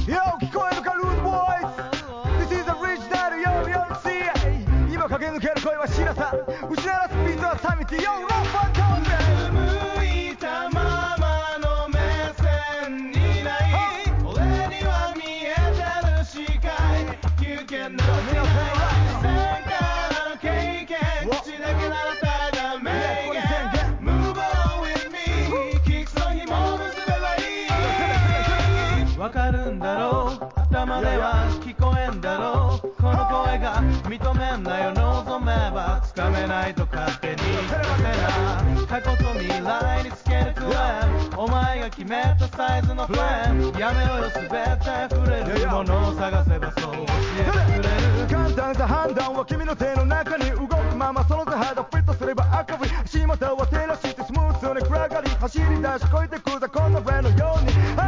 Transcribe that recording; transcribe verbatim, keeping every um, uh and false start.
Yo 聞こえるかルードボーイズ This is a original Yo Yo C 今駆け抜ける声は白さ失わスピードはサミティ Yo ラッパーコンデ向いたままの目線にない俺には見えてる視界 You can know me 戦からの経験口だけならただ名言 Move on with me キックの紐を結べばいいわかるんだろう頭では聞こえんだろうこの声が認めんなよ望めばつかめないと勝手にさせな過去と未来につけるクレームお前が決めたサイズのフレームやめろよ全て触れるものを探せばそう教えてくれる簡単さ判断は君の手の中に動くままその手肌フィットすれば赤い足元を照らしてスムーズに暗がり走り出し越えてくだこのフレンド